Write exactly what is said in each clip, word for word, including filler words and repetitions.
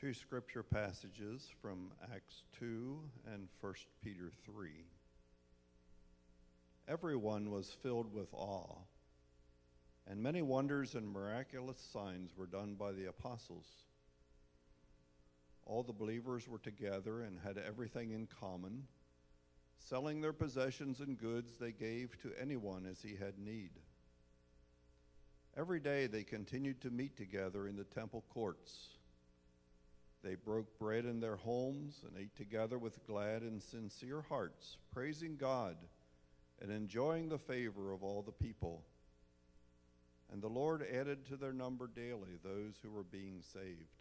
Two scripture passages from Acts two and First Peter three. Everyone was filled with awe, and many wonders and miraculous signs were done by the apostles. All the believers were together and had everything in common. Selling their possessions and goods, they gave to anyone as he had need. Every day they continued to meet together in the temple courts. They broke bread in their homes and ate together with glad and sincere hearts, praising God and enjoying the favor of all the people. And the Lord added to their number daily those who were being saved.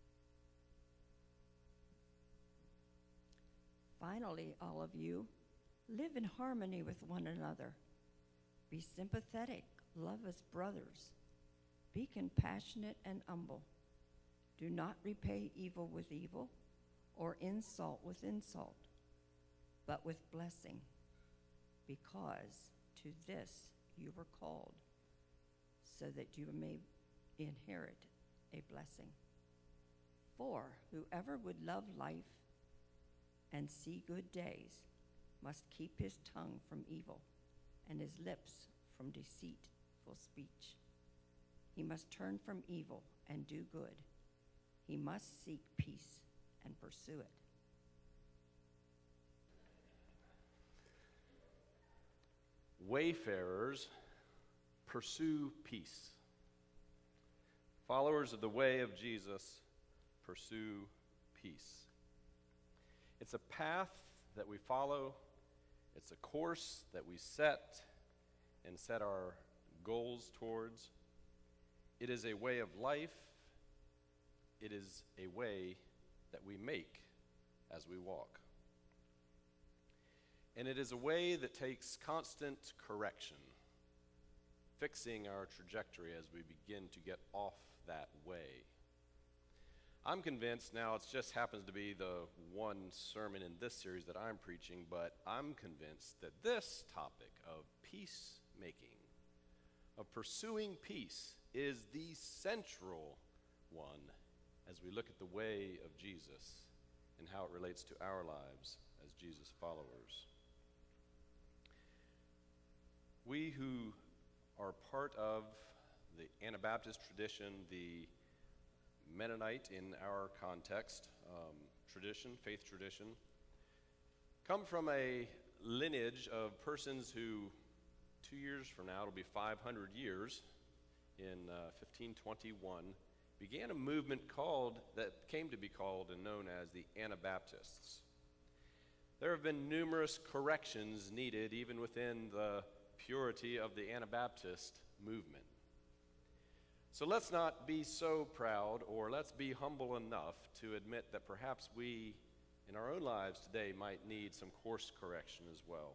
Finally, all of you, live in harmony with one another. Be sympathetic, love as brothers. Be compassionate and humble. Do not repay evil with evil or insult with insult, but with blessing, because to this you were called, so that you may inherit a blessing. For whoever would love life and see good days must keep his tongue from evil and his lips from deceitful speech. He must turn from evil and do good. He must seek peace and pursue it. Wayfarers pursue peace. Followers of the way of Jesus pursue peace. It's a path that we follow. It's a course that we set and set our goals towards. It is a way of life. It is a way that we make as we walk. And it is a way that takes constant correction, fixing our trajectory as we begin to get off that way. I'm convinced, now it just happens to be the one sermon in this series that I'm preaching, but I'm convinced that this topic of peacemaking, of pursuing peace, is the central one as we look at the way of Jesus and how it relates to our lives as Jesus followers. We who are part of the Anabaptist tradition, the Mennonite in our context, um, tradition, faith tradition, come from a lineage of persons who, two years from now, it'll be five hundred years, in uh, fifteen twenty-one, began a movement called, that came to be called and known as the Anabaptists. There have been numerous corrections needed even within the purity of the Anabaptist movement. So let's not be so proud, or let's be humble enough to admit that perhaps we, in our own lives today, might need some course correction as well.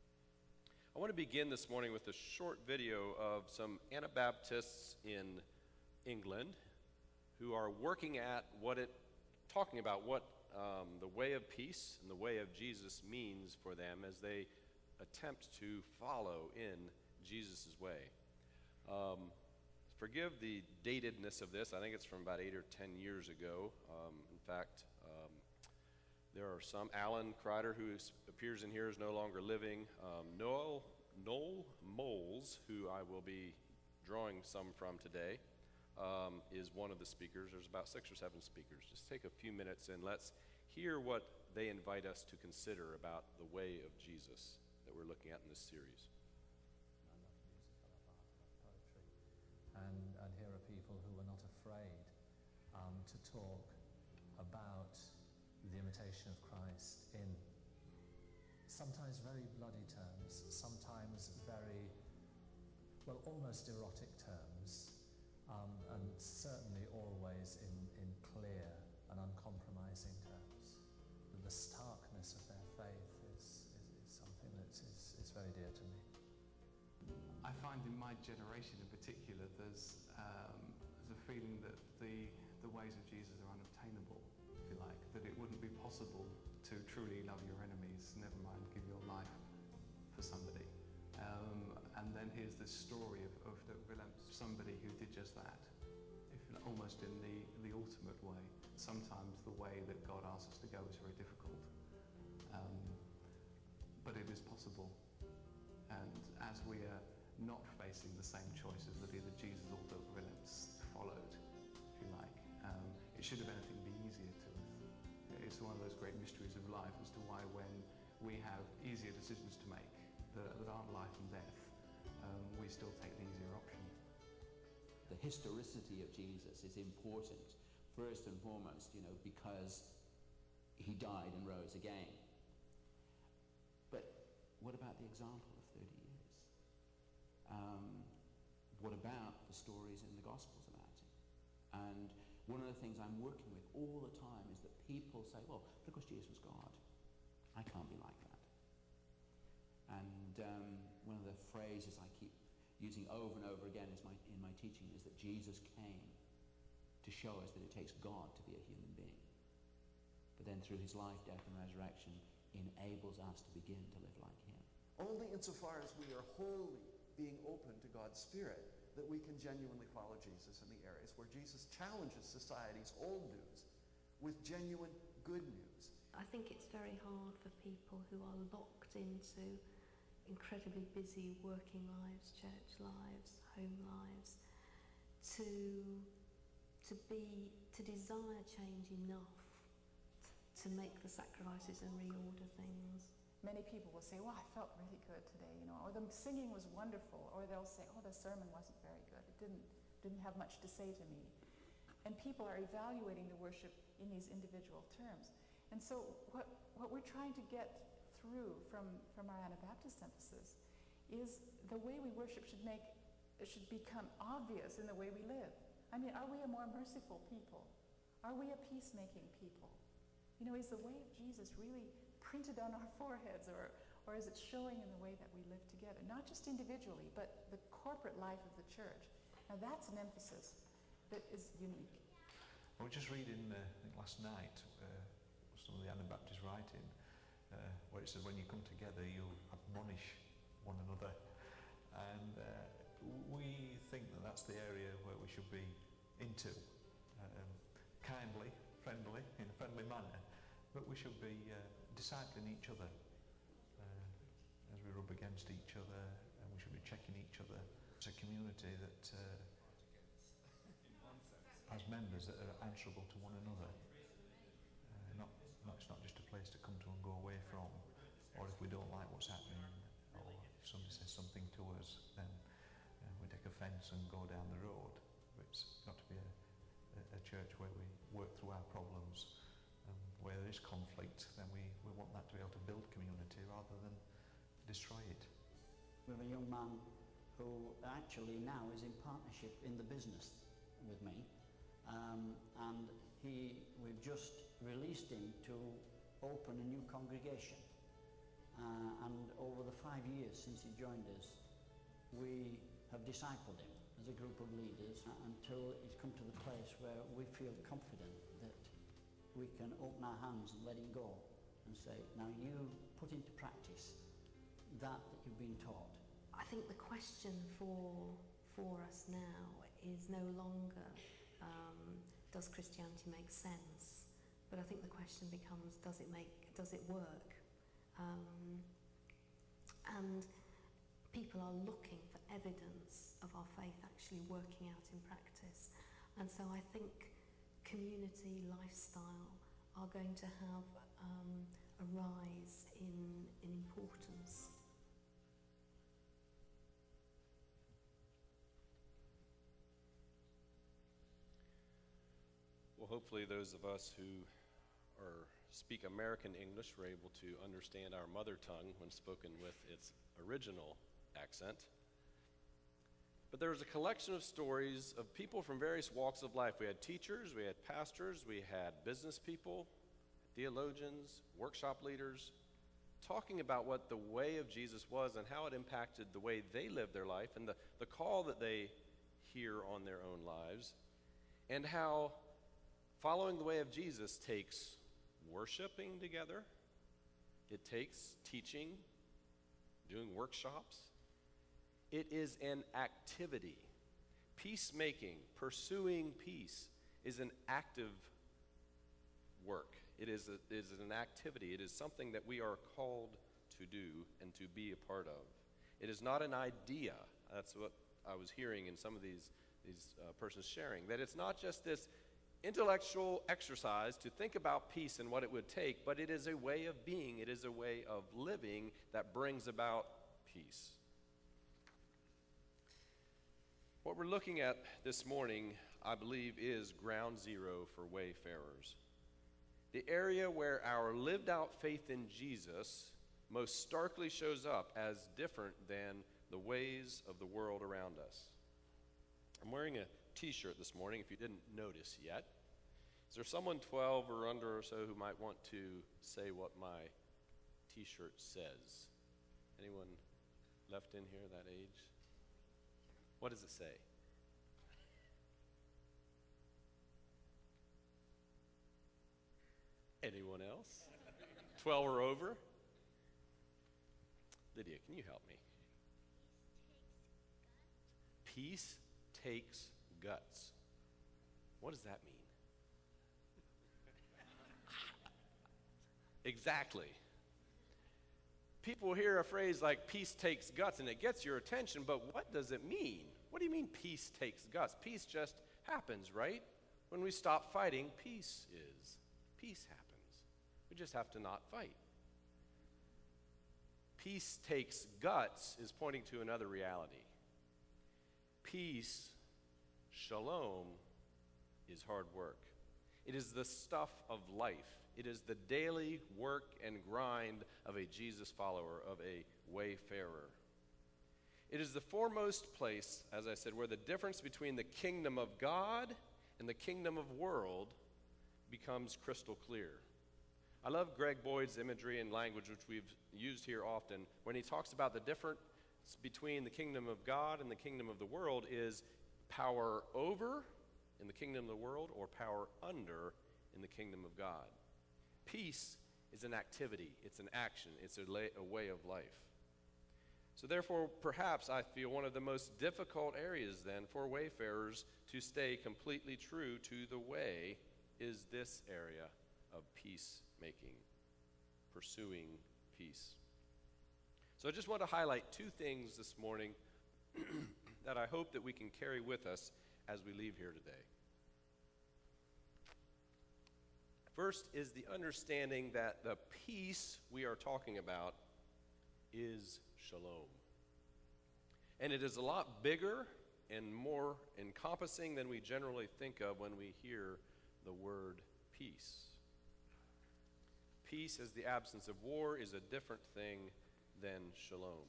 I want to begin this morning with a short video of some Anabaptists in England who are working at what it, talking about what um, the way of peace and the way of Jesus means for them as they attempt to follow in Jesus' way. Um, forgive the datedness of this. I think it's from about eight or ten years ago. Um, in fact, um, there are some. Alan Kreider, who is, appears in here, is no longer living. Um, Noel, Noel Moles, who I will be drawing some from today, um, is one of the speakers. There's about six or seven speakers. Just take a few minutes and let's hear what they invite us to consider about the way of Jesus that we're looking at in this series. I love music, I love art, I love poetry. And, and here are people who are not afraid um, to talk about the imitation of Christ in sometimes very bloody terms, sometimes very, well, almost erotic terms, um, and certainly always in, in clear and uncompromising terms. The starkness of their faith is, is, is something that is, is very dear to me. I find in my generation in particular, there's, um, there's a feeling that the, the ways of Jesus are unobtainable, if you like, that it wouldn't be possible to truly love your enemies, never mind give your life for somebody. Um, and then here's this story of, of Willem, somebody who did just that, if almost in the, the ultimate way. Sometimes the way that God asks us to go is very difficult, um, but it is possible. And as we are not facing the same choices that either Jesus or Bill Williams followed, if you like, um, it should, if anything, be easier to us. It's one of those great mysteries of life as to why when we have easier decisions to make that, that aren't life and death, um, we still take the easier option. The historicity of Jesus is important, first and foremost, you know, because he died and rose again. But what about the example of thirty years? Um, what about the stories in the Gospels about him? And one of the things I'm working with all the time is that people say, well, because Jesus was God, I can't be like that. And um, one of the phrases I keep using over and over again is my, in my teaching is that Jesus came to show us that it takes God to be a human being. But then through his life, death, and resurrection, enables us to begin to live like him. Only insofar as we are wholly being open to God's Spirit that we can genuinely follow Jesus in the areas where Jesus challenges society's old news with genuine good news. I think it's very hard for people who are locked into incredibly busy working lives, church lives, home lives, to to be to desire change enough to make the sacrifices and reorder things. Many people will say, well, I felt really good today, you know, or the singing was wonderful, or they'll say, oh, the sermon wasn't very good. It didn't didn't have much to say to me. And people are evaluating the worship in these individual terms. And so what what we're trying to get through from, from our Anabaptist emphasis is the way we worship should make it should become obvious in the way we live. I mean, are we a more merciful people? Are we a peacemaking people? You know, is the way of Jesus really printed on our foreheads, or, or is it showing in the way that we live together? Not just individually, but the corporate life of the church. Now that's an emphasis that is unique. I was just reading uh, I think last night uh, some of the Anabaptist writing, uh, where it said when you come together you admonish one another, and uh, we think that that's the area where we should be into, um, kindly, friendly, in a friendly manner, but we should be uh, discipling each other uh, as we rub against each other, and we should be checking each other. It's a community that uh, has members that are answerable to one another. Uh, not, not, it's not just a place to come to and go away from, or if we don't like what's happening, or if somebody says something to us, then uh, we take offence and go down the road. But it's got to be a, a, a church where we work through our problems, and where there is conflict, then we, we want that to be able to build community rather than destroy it. We have a young man who actually now is in partnership in the business with me, um, and he, we've just released him to open a new congregation. Uh, and over the five years since he joined us, we have discipled him as a group of leaders until he's come to the place where we feel confident that we can open our hands and let him go and say, now you put into practice that that you've been taught. I think the question for for us now is no longer um, does Christianity make sense, but I think the question becomes, does it make does it work? Um, and people are looking for evidence of our faith actually working out in practice, and so I think community, lifestyle are going to have um, a rise in, in importance. Well, hopefully those of us who are speak American English were able to understand our mother tongue when spoken with its original accent. But there was a collection of stories of people from various walks of life. We had teachers, we had pastors, we had business people, theologians, workshop leaders, talking about what the way of Jesus was and how it impacted the way they lived their life and the, the call that they hear on their own lives, and how following the way of Jesus takes worshiping together, it takes teaching, doing workshops. It is an activity. Peacemaking, pursuing peace, is an active work. It is, a, it is an activity. It is something that we are called to do and to be a part of. It is not an idea. That's what I was hearing in some of these, these uh, persons sharing, that it's not just this intellectual exercise to think about peace and what it would take, but it is a way of being. It is a way of living that brings about peace. What we're looking at this morning, I believe, is ground zero for wayfarers. The area where our lived out faith in Jesus most starkly shows up as different than the ways of the world around us. I'm wearing a t-shirt this morning, if you didn't notice yet. Is there someone twelve or under or so who might want to say what my t-shirt says? Anyone left in here that age? What does it say? Anyone else? twelve or over? Lydia, can you help me? Peace takes guts. What does that mean? Exactly. People hear a phrase like peace takes guts and it gets your attention, but what does it mean? What do you mean peace takes guts? Peace just happens, right? When we stop fighting, peace is. Peace happens. We just have to not fight. Peace takes guts is pointing to another reality. Peace, shalom, is hard work. It is the stuff of life. It is the daily work and grind of a Jesus follower, of a wayfarer. It is the foremost place, as I said, where the difference between the kingdom of God and the kingdom of world becomes crystal clear. I love Greg Boyd's imagery and language, which we've used here often, when he talks about the difference between the kingdom of God and the kingdom of the world is power over in the kingdom of the world or power under in the kingdom of God. Peace is an activity, it's an action, it's a, lay, a way of life. So therefore, perhaps I feel one of the most difficult areas then for wayfarers to stay completely true to the way is this area of peacemaking, pursuing peace. So I just want to highlight two things this morning that I hope that we can carry with us as we leave here today. First is the understanding that the peace we are talking about is shalom. And it is a lot bigger and more encompassing than we generally think of when we hear the word peace. Peace, as the absence of war, is a different thing than shalom.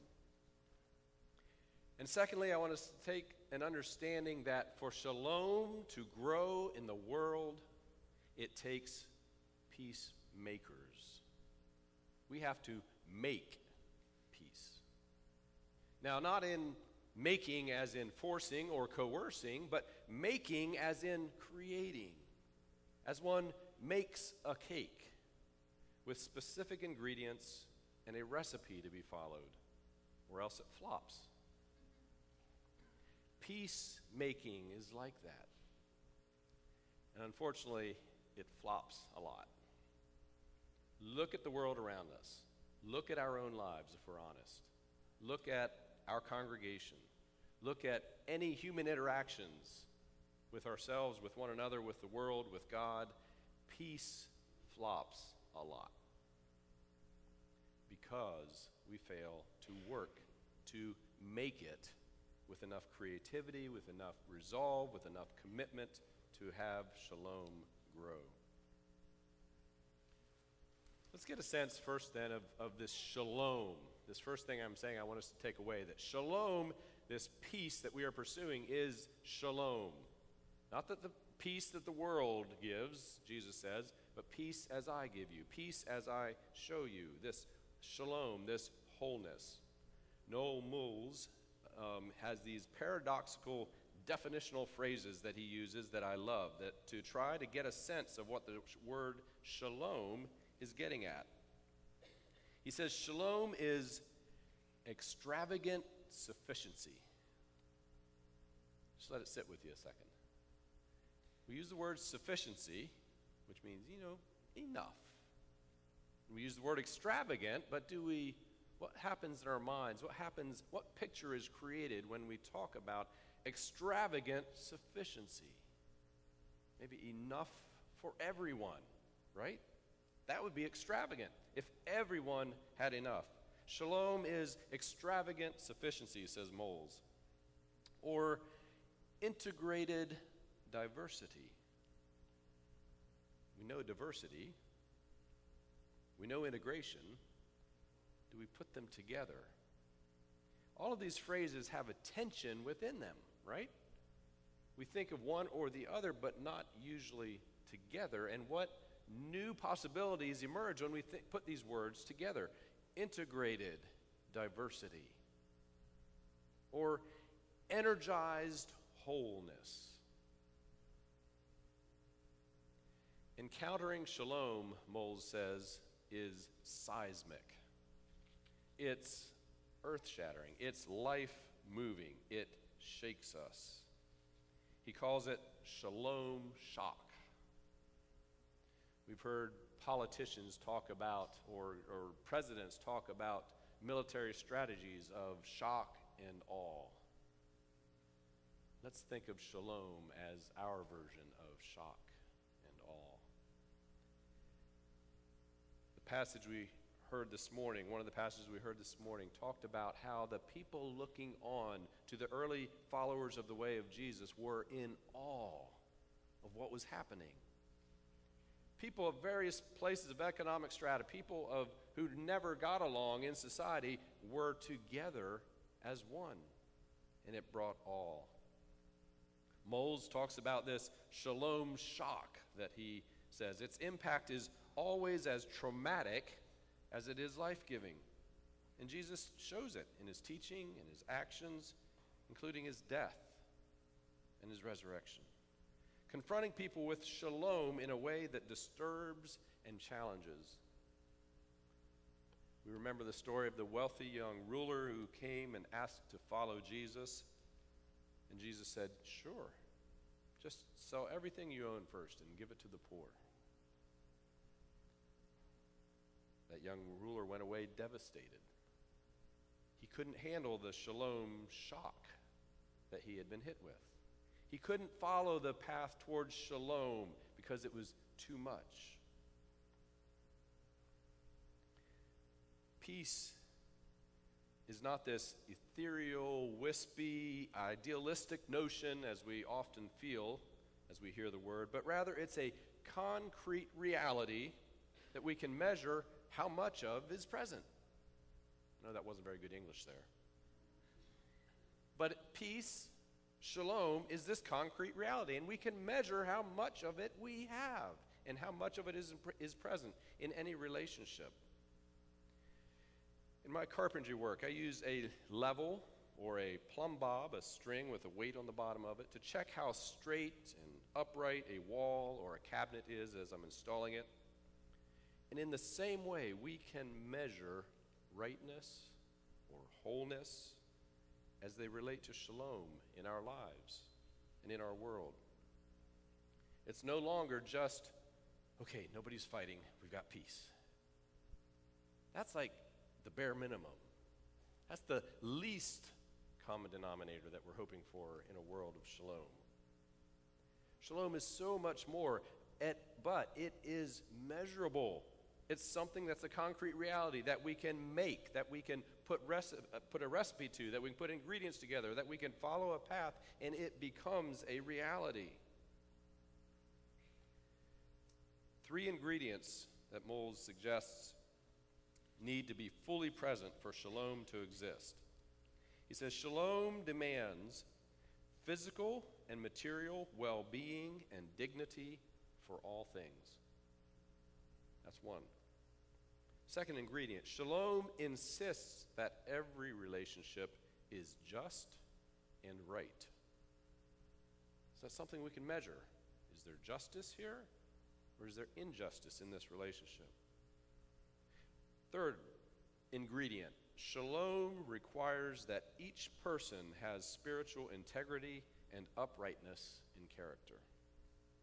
And secondly, I want us to take an understanding that for shalom to grow in the world, it takes peacemakers. We have to make peace. Now, not in making as in forcing or coercing, but making as in creating. As one makes a cake with specific ingredients and a recipe to be followed, or else it flops. Peacemaking is like that. And unfortunately, it flops a lot. Look at the world around us. Look at our own lives, if we're honest. Look at our congregation. Look at any human interactions with ourselves, with one another, with the world, with God. Peace flops a lot because we fail to work to make it with enough creativity, with enough resolve, with enough commitment to have shalom grow. Let's get a sense first then of, of this shalom. This first thing I'm saying I want us to take away, that shalom, this peace that we are pursuing, is shalom. Not that the peace that the world gives, Jesus says, but peace as I give you, peace as I show you, this shalom, this wholeness. Noel Moulds um, has these paradoxical definitional phrases that he uses that I love, that to try to get a sense of what the word shalom is getting at. He says shalom is extravagant sufficiency. Just let it sit with you a second. We use the word sufficiency, which means, you know, enough. We use the word extravagant, but do we, what happens in our minds? What happens, what picture is created when we talk about extravagant sufficiency? Maybe enough for everyone, right? That would be extravagant if everyone had enough. Shalom is extravagant sufficiency, says Moles, or integrated diversity. We know diversity. We know integration. Do we put them together? All of these phrases have a tension within them, right? We think of one or the other, but not usually together. And what new possibilities emerge when we th- put these words together? Integrated diversity, or energized wholeness. Encountering shalom, Moles says, is seismic. It's earth-shattering. It's life-moving. It shakes us. He calls it shalom shock. We've heard politicians talk about, or, or presidents talk about military strategies of shock and awe. Let's think of shalom as our version of shock and awe. The passage we heard this morning, one of the passages we heard this morning, talked about how the people looking on to the early followers of the way of Jesus were in awe of what was happening. People of various places of economic strata, people of who never got along in society, were together as one, and it brought awe. Moles talks about this shalom shock that he says. Its impact is always as traumatic as it is life-giving. And Jesus shows it in his teaching and his actions, including his death and his resurrection. Confronting people with shalom in a way that disturbs and challenges. We remember the story of the wealthy young ruler who came and asked to follow Jesus. And Jesus said, sure, just sell everything you own first and give it to the poor. That young ruler went away devastated. He couldn't handle the shalom shock that he had been hit with. He couldn't follow the path towards shalom because it was too much. Peace is not this ethereal, wispy, idealistic notion as we often feel as we hear the word, but rather it's a concrete reality that we can measure how much of is present. I know that wasn't very good English there. But peace, shalom, is this concrete reality, and we can measure how much of it we have and how much of it is, is present in any relationship. In my carpentry work, I use a level or a plumb bob, a string with a weight on the bottom of it, to check how straight and upright a wall or a cabinet is as I'm installing it. And in the same way, we can measure rightness or wholeness as they relate to shalom in our lives and in our world. It's no longer just, okay, nobody's fighting, we've got peace. That's like the bare minimum. That's the least common denominator that we're hoping for in a world of shalom. Shalom is so much more, at, but it is measurable. It's something that's a concrete reality that we can make, that we can put, reci- uh, put a recipe to, that we can put ingredients together, that we can follow a path, and it becomes a reality. Three ingredients that Moles suggests need to be fully present for shalom to exist. He says, shalom demands physical and material well-being and dignity for all things. That's one. Second ingredient, shalom insists that every relationship is just and right. So that's something we can measure. Is there justice here, or is there injustice in this relationship? Third ingredient, shalom requires that each person has spiritual integrity and uprightness in character.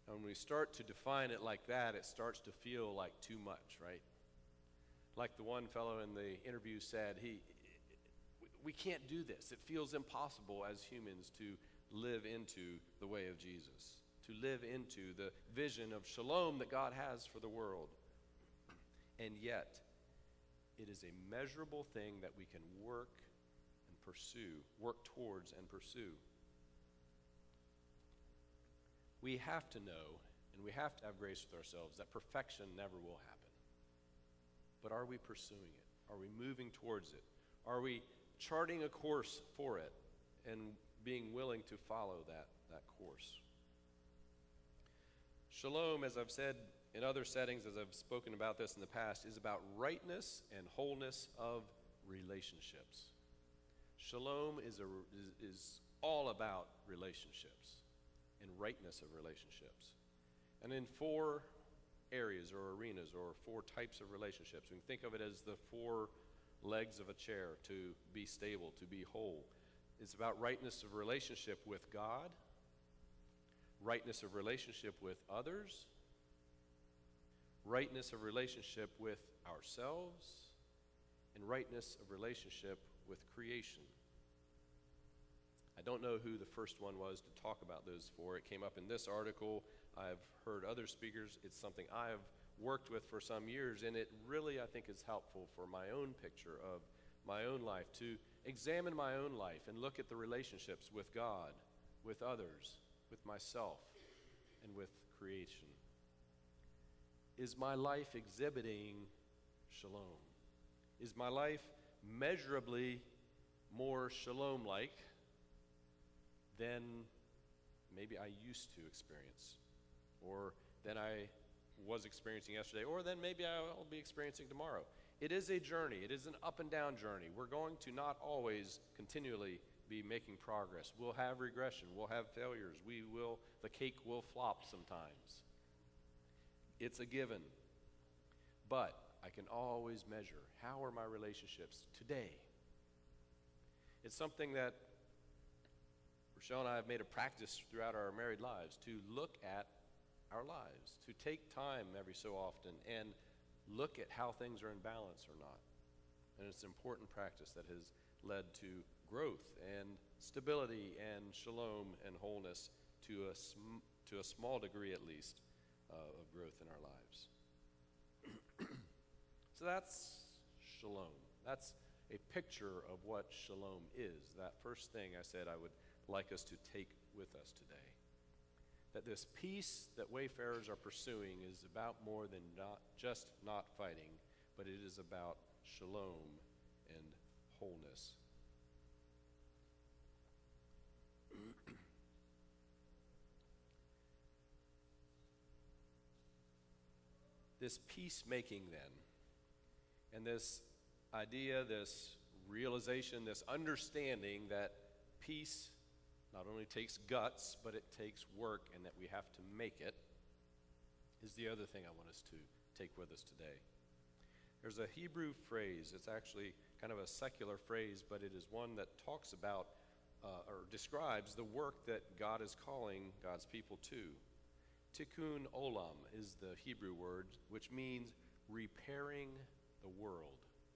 And when we start to define it like that, it starts to feel like too much, right? Like the one fellow in the interview said, he, we can't do this. It feels impossible as humans to live into the way of Jesus, to live into the vision of shalom that God has for the world. And yet, it is a measurable thing that we can work and pursue, work towards and pursue. We have to know, and we have to have grace with ourselves, that perfection never will happen. But are we pursuing it? Are we moving towards it? Are we charting a course for it and being willing to follow that, that course? Shalom, as I've said in other settings, as I've spoken about this in the past, is about rightness and wholeness of relationships. Shalom is, a, is, is all about relationships and rightness of relationships. And in four areas or arenas or four types of relationships, we can think of it as the four legs of a chair to be stable, to be whole. It's about rightness of relationship with God, rightness of relationship with others, rightness of relationship with ourselves, and rightness of relationship with creation. I don't know who the first one was to talk about those four. It came up in this article. I've heard other speakers. It's something I have worked with for some years, and it really, I think, is helpful for my own picture of my own life, to examine my own life and look at the relationships with God, with others, with myself, and with creation. Is my life exhibiting shalom? Is my life measurably more shalom-like than maybe I used to experience, or than I was experiencing yesterday, or then maybe I'll be experiencing tomorrow? It is a journey. It is an up and down journey. We're going to not always continually be making progress. We'll have regression. We'll have failures. We will, the cake will flop sometimes. It's a given. But I can always measure, how are my relationships today? It's something that Rochelle and I have made a practice throughout our married lives, to look at our lives, to take time every so often and look at how things are in balance or not. And it's an important practice that has led to growth and stability and shalom and wholeness to a, sm- to a small degree at least uh, of growth in our lives. So that's shalom. That's a picture of what shalom is. That first thing I said I would like us to take with us today. That this peace that wayfarers are pursuing is about more than not just not fighting, but it is about shalom and wholeness. This peacemaking then, and this idea, this realization, this understanding that peace not only takes guts, but it takes work, and that we have to make it, is the other thing I want us to take with us today. There's a Hebrew phrase. It's actually kind of a secular phrase, but it is one that talks about uh, or describes the work that God is calling God's people to. Tikkun olam is the Hebrew word, which means repairing the world.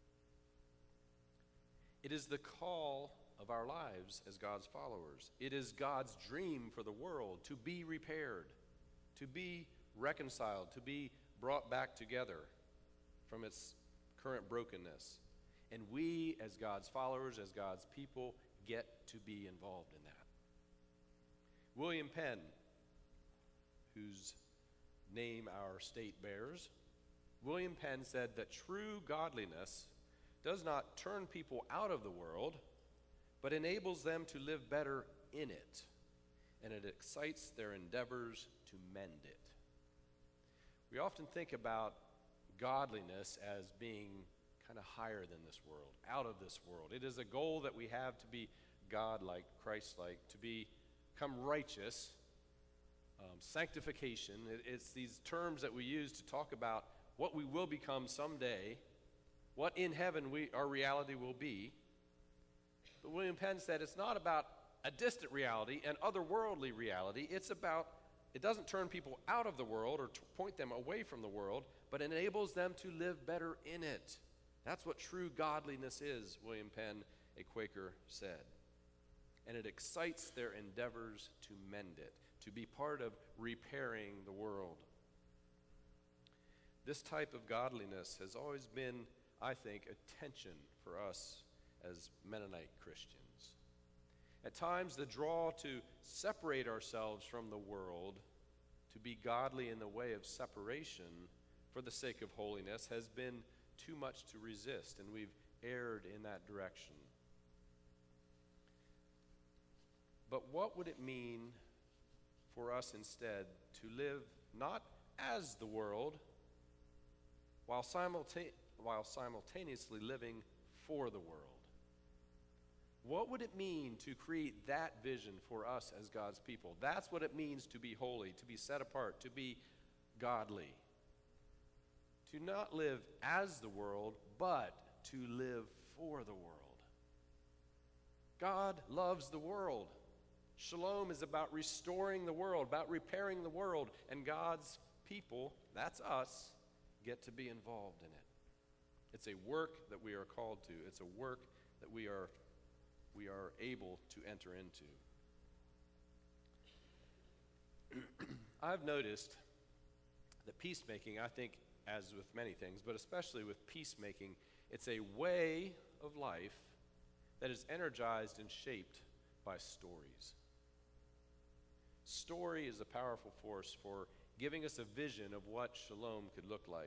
It is the call of our lives as God's followers. It is God's dream for the world to be repaired, to be reconciled, to be brought back together from its current brokenness. And we, as God's followers, as God's people, get to be involved in that. William Penn, whose name our state bears, William Penn said that true godliness does not turn people out of the world, but enables them to live better in it, and it excites their endeavors to mend it. We often think about godliness as being kind of higher than this world, out of this world. It is a goal that we have to be God-like, Christ-like, to become righteous, um, sanctification. It, it's these terms that we use to talk about what we will become someday, what in heaven we, our reality will be. But William Penn said it's not about a distant reality, an otherworldly reality. It's about it doesn't turn people out of the world or to point them away from the world, but enables them to live better in it. That's what true godliness is, William Penn, a Quaker, said. And it excites their endeavors to mend it, to be part of repairing the world. This type of godliness has always been, I think, a tension for us as Mennonite Christians. At times, the draw to separate ourselves from the world, to be godly in the way of separation for the sake of holiness, has been too much to resist, and we've erred in that direction. But what would it mean for us instead to live not as the world, while, simulta- while simultaneously living for the world? What would it mean to create that vision for us as God's people? That's what it means to be holy, to be set apart, to be godly. To not live as the world, but to live for the world. God loves the world. Shalom is about restoring the world, about repairing the world, and God's people, that's us, get to be involved in it. It's a work that we are called to. It's a work that we are we are able to enter into. I've noticed that peacemaking, I think, as with many things, but especially with peacemaking, it's a way of life that is energized and shaped by stories. Story is a powerful force for giving us a vision of what shalom could look like.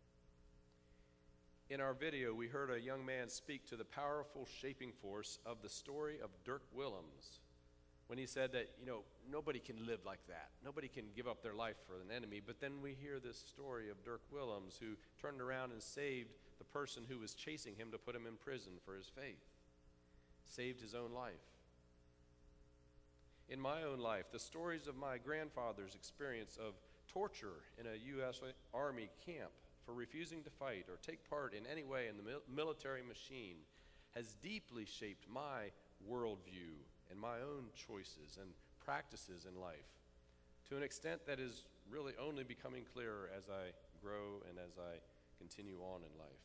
In our video, we heard a young man speak to the powerful shaping force of the story of Dirk Willems when he said that, you know, nobody can live like that. Nobody can give up their life for an enemy. But then we hear this story of Dirk Willems, who turned around and saved the person who was chasing him to put him in prison for his faith. Saved his own life. In my own life, the stories of my grandfather's experience of torture in a U S Army camp for refusing to fight or take part in any way in the mil- military machine has deeply shaped my worldview and my own choices and practices in life to an extent that is really only becoming clearer as I grow and as I continue on in life.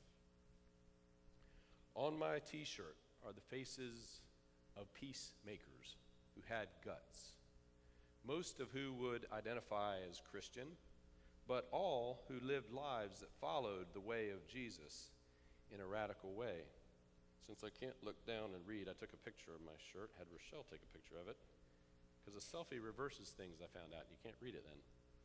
On my t-shirt are the faces of peacemakers who had guts, most of who would identify as Christian, but all who lived lives that followed the way of Jesus in a radical way. Since I can't look down and read, I took a picture of my shirt, had Rochelle take a picture of it, because a selfie reverses things, I found out. You can't read it then.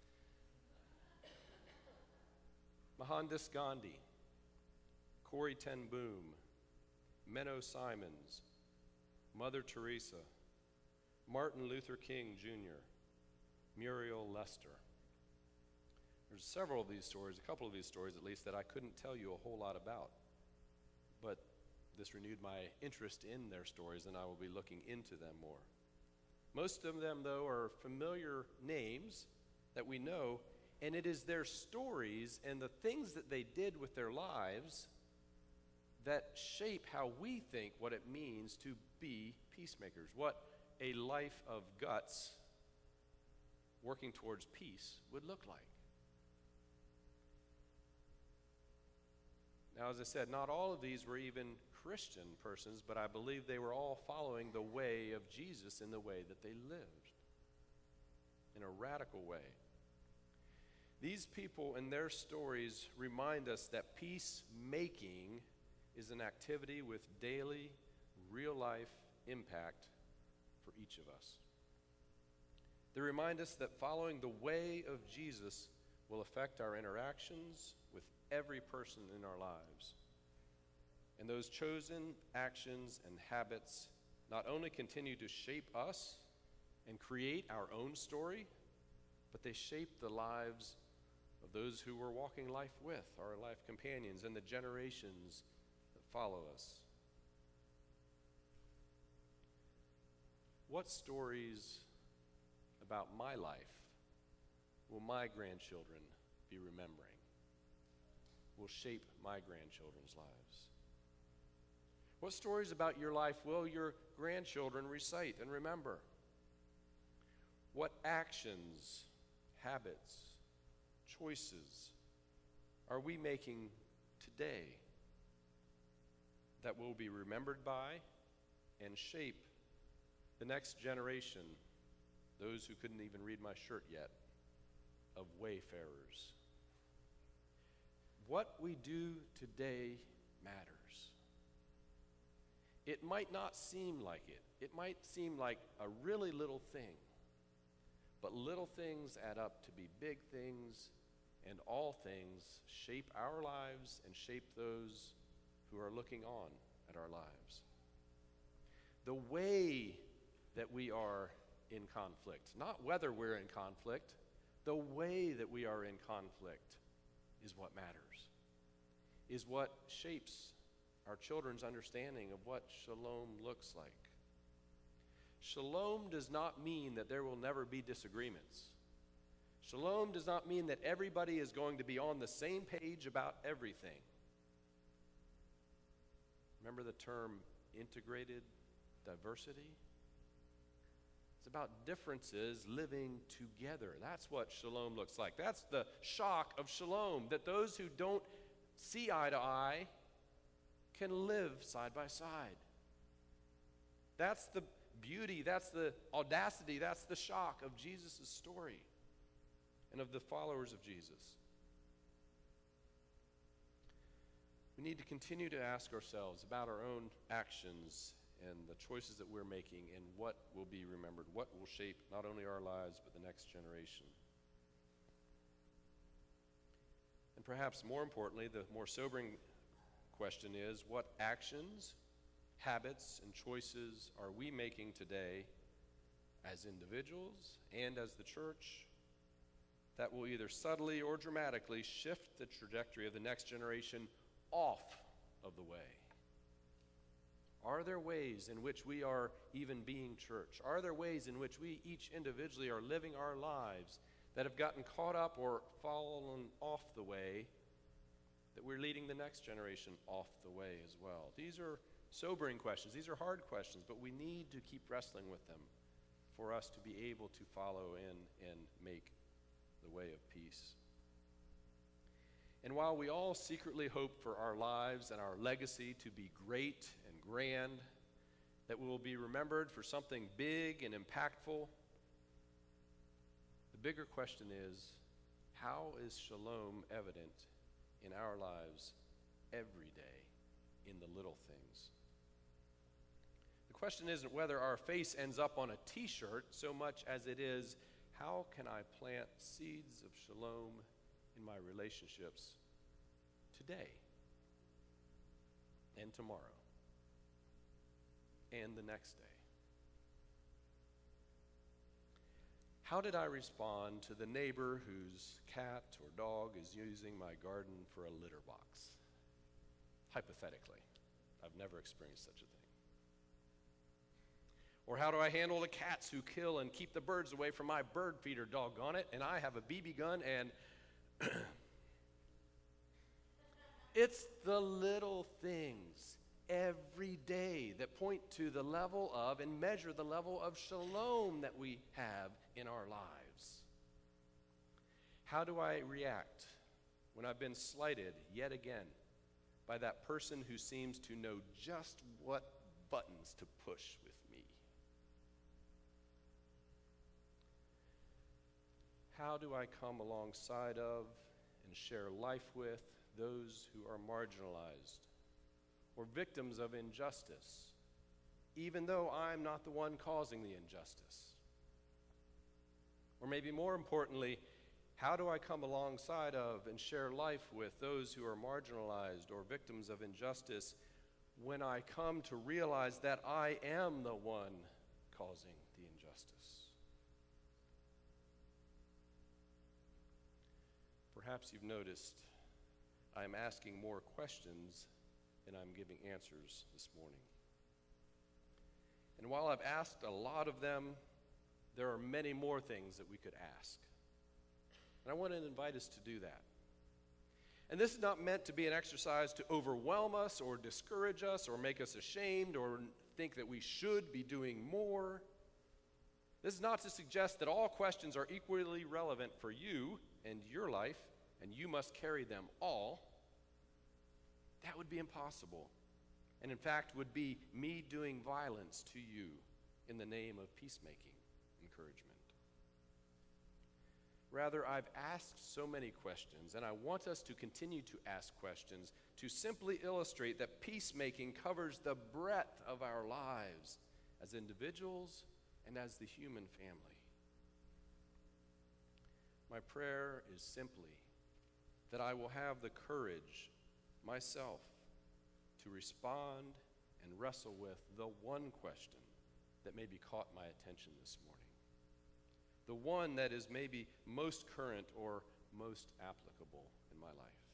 Mohandas Gandhi, Corrie ten Boom, Menno Simons, Mother Teresa, Martin Luther King Junior, Muriel Lester. There's several of these stories, a couple of these stories at least, that I couldn't tell you a whole lot about. But this renewed my interest in their stories, and I will be looking into them more. Most of them, though, are familiar names that we know, and it is their stories and the things that they did with their lives that shape how we think what it means to be peacemakers, what a life of guts working towards peace would look like. Now, as I said, not all of these were even Christian persons, but I believe they were all following the way of Jesus in the way that they lived, in a radical way. These people and their stories remind us that peacemaking is an activity with daily, real-life impact for each of us. They remind us that following the way of Jesus will affect our interactions with every person in our lives. And those chosen actions and habits not only continue to shape us and create our own story, but they shape the lives of those who we're walking life with, our life companions, and the generations that follow us. What stories about my life will my grandchildren be remembering? Will shape my grandchildren's lives? What stories about your life will your grandchildren recite and remember? What actions habits, choices are we making today that will be remembered by and shape the next generation, those who couldn't even read my shirt yet, of wayfarers? What we do today matters. It might not seem like it. It might seem like a really little thing. But little things add up to be big things, and all things shape our lives and shape those who are looking on at our lives. The way that we are in conflict, not whether we're in conflict, the way that we are in conflict is what matters, is what shapes our children's understanding of what shalom looks like. Shalom does not mean that there will never be disagreements. Shalom does not mean that everybody is going to be on the same page about everything. Remember the term integrated diversity? It's about differences living together. That's what shalom looks like. That's the shock of shalom, that those who don't see eye to eye can live side by side. That's the beauty, that's the audacity, that's the shock of Jesus' story and of the followers of Jesus. We need to continue to ask ourselves about our own actions and the choices that we're making and what will be remembered, what will shape not only our lives but the next generation. And perhaps more importantly, the more sobering question is, what actions, habits, and choices are we making today as individuals and as the church that will either subtly or dramatically shift the trajectory of the next generation off of the way? Are there ways in which we are even being church? Are there ways in which we each individually are living our lives that have gotten caught up or fallen off the way, that we're leading the next generation off the way as well? These are sobering questions. These are hard questions, but we need to keep wrestling with them for us to be able to follow in and make the way of peace. And while we all secretly hope for our lives and our legacy to be great and grand, that we will be remembered for something big and impactful, the bigger question is, how is shalom evident in our lives every day in the little things? The question isn't whether our face ends up on a t-shirt so much as it is, how can I plant seeds of shalom in my relationships today and tomorrow and the next day? How did I respond to the neighbor whose cat or dog is using my garden for a litter box? Hypothetically, I've never experienced such a thing. Or how do I handle the cats who kill and keep the birds away from my bird feeder, doggone it, and I have a B B gun and it's the little things every day that point to the level of and measure the level of shalom that we have in our lives. How do I react when I've been slighted yet again by that person who seems to know just what buttons to push with me? How do I come alongside of and share life with those who are marginalized or victims of injustice, even though I'm not the one causing the injustice? Or maybe more importantly, how do I come alongside of and share life with those who are marginalized or victims of injustice when I come to realize that I am the one causing the injustice? Perhaps you've noticed I'm asking more questions than I'm giving answers this morning. And while I've asked a lot of them, there are many more things that we could ask. And I want to invite us to do that. And this is not meant to be an exercise to overwhelm us or discourage us or make us ashamed or think that we should be doing more. This is not to suggest that all questions are equally relevant for you and your life, and you must carry them all. That would be impossible, and in fact would be me doing violence to you in the name of peacemaking encouragement. Rather, I've asked so many questions, and I want us to continue to ask questions to simply illustrate that peacemaking covers the breadth of our lives as individuals and as the human family. My prayer is simply that I will have the courage myself to respond and wrestle with the one question that maybe caught my attention this morning. The one that is maybe most current or most applicable in my life.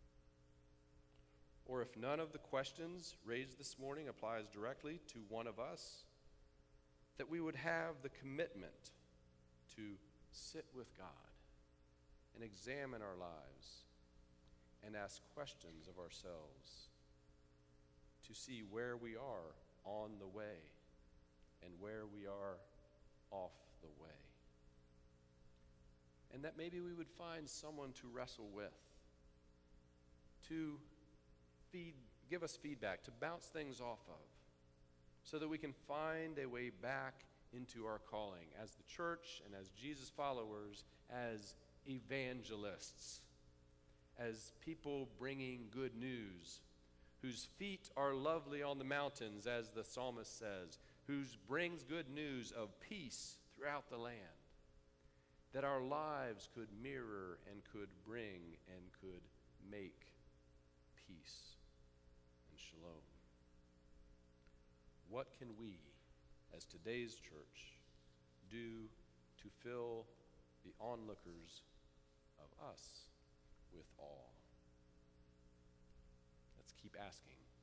Or if none of the questions raised this morning applies directly to one of us, that we would have the commitment to sit with God and examine our lives and ask questions of ourselves to see where we are on the way and where we are off the way. And that maybe we would find someone to wrestle with, to feed, give us feedback, to bounce things off of, so that we can find a way back into our calling as the church and as Jesus followers, as evangelists, as people bringing good news, whose feet are lovely on the mountains, as the psalmist says, whose brings good news of peace throughout the land, that our lives could mirror and could bring and could make peace and shalom. What can we, as today's church, do to fill the onlookers of us with awe? Let's keep asking.